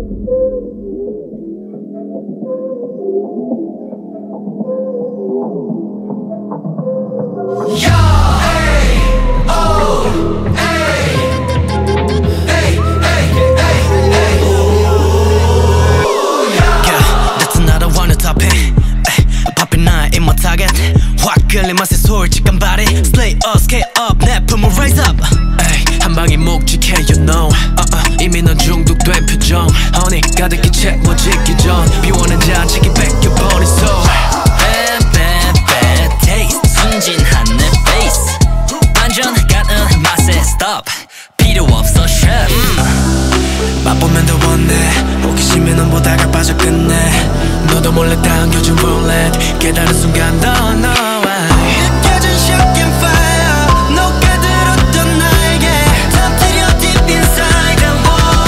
끌린 맛에 솔직한 발이 Slay us, get up, 내 품을 raise up 한 방에 묵직해 you know 이미 넌 중독된 표정 Honey 가득히 채워지기 전 비워낸 자식이 뺏겨버린 soul Bad, bad, bad taste 순진한 내 face 완전 가는 맛에 stop 필요 없어 chef 맛보면 더 원해 호기심에 넌 보다가 빠져 끝내 너도 몰래 당겨준 roulette 깨달은 순간 넌 너와 느껴진 shocking fire 너가 들었던 나에게 터뜨려 deep inside and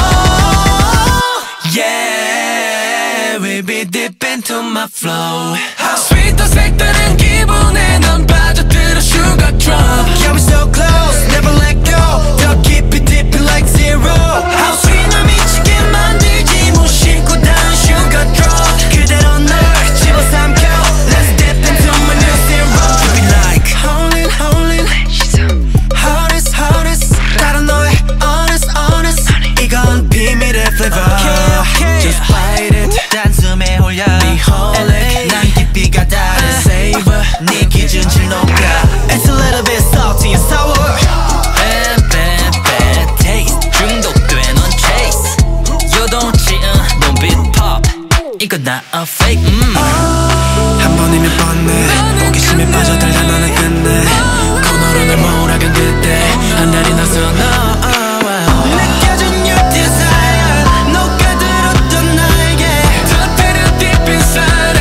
oh yeah we'll be deep into my flow sweet 더 색다른 기분에 넌 빠져들어 sugar drop You're so close never let go 더 깊이 deep like zero How sweet 널 미치게 만들지 무심코 단 sugar drop 그대로 널 집어삼켜 Let's dip into my new zero You be like Holding, holding Hottest, hottest 다른 너의 honest, honest 이건 비밀의 flavor Just bite it 단숨에 홀려 Behold 난 깊이가 다른 savor 네 기준치 높여 It's a little bit salty and sour Bad, bad, bad taste 중독돼 넌 chase 요동치은 눈빛 pop 이건 not a fake 한 번이면 뻔해 호기심에 빠져들다 너는 끝내 코너로 널 몰아간 그때 한 달이 나서 너 느껴진 your desire 너가 들었던 나에게 터뜨려 deep inside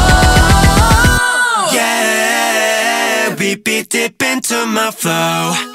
oh yeah we be deep into my flow